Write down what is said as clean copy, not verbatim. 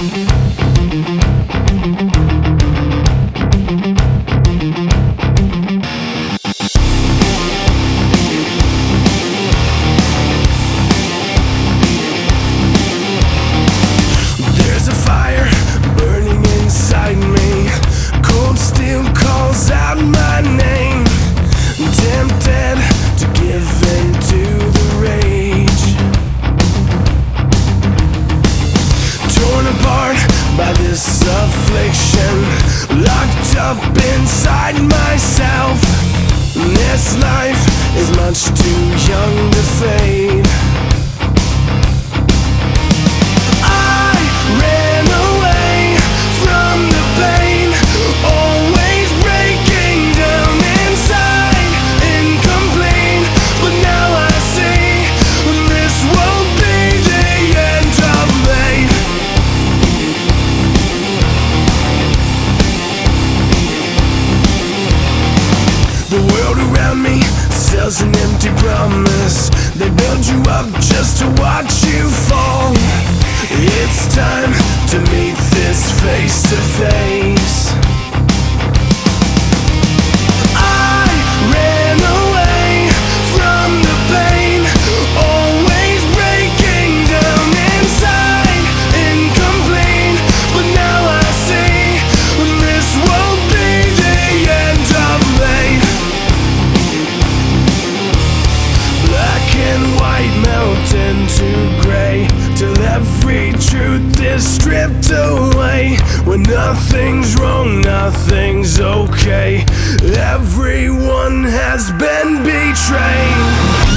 There's a fire burning inside me. Cold steel calls out my name. Tempted to give in to the rage. Torn apart by this affliction, locked up inside myself. This life is much too young to fade. I ran away from the pain, always breaking down inside, incomplete. But now I see this won't be the end of me. The world around me sells an empty promise. They build you up just to watch you fall. It's time to meet this face to face. I ran away from the pain, always breaking down inside, incomplete. But now I see this won't be the end of me. Black and white melt into gray, till every truth is stripped away. When nothing's wrong, nothing's okay. Everyone has been betrayed.